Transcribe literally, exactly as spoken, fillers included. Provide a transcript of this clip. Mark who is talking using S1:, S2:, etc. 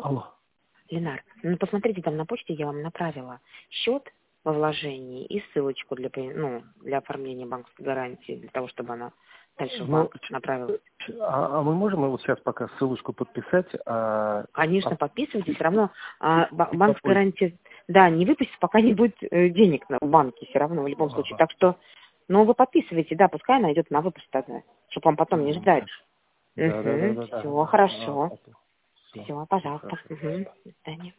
S1: Алло.
S2: Ленар, ну посмотрите, там на почте я вам направила счет во вложении и ссылочку для, при- ну, для оформления банковской гарантии, для того, чтобы она дальше в
S1: Ну,
S2: банк направилась.
S1: а, а мы можем вот сейчас пока ссылочку подписать? А,
S2: Конечно,
S1: а
S2: подписывайте, все равно а, ба-
S1: и
S2: банковская
S1: попозже.
S2: гарантия, да, не выпустится, пока не будет э, денег на, в банке все равно, в любом случае.
S1: Ага.
S2: Так что, ну, вы подписывайте, да, пускай она идет на выпуск тогда, чтобы вам потом не
S1: Мгм,
S2: ждать.
S1: хорошо. Да, да, да,
S2: Угу,
S1: да,
S2: все,
S1: да. А,
S2: хорошо.
S1: все.
S2: Все,
S1: Все
S2: пожалуйста.
S1: хорошо.
S2: Угу. До свидания.